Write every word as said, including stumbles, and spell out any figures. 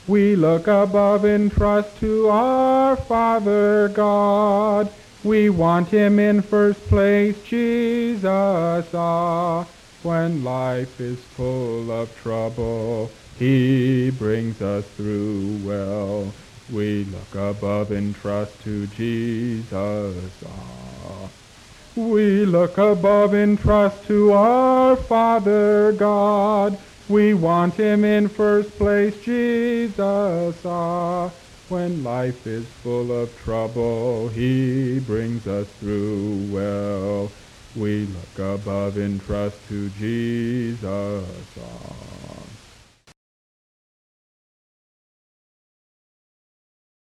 We look above in trust to our Father God. We want him in first place, Jesus, ah. When life is full of trouble, he brings us through well. We look above in trust to Jesus, ah. We look above in trust to our Father God. We want him in first place, Jesus, ah. When life is full of trouble, he brings us through well. We look above in trust to Jesus, ah.